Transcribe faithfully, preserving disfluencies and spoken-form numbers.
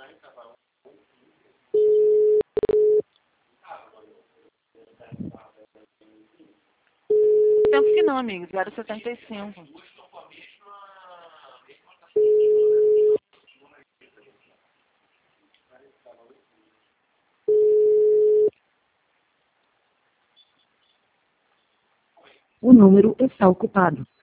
Penso que não, amigo. zero setenta e cinco. O número está ocupado.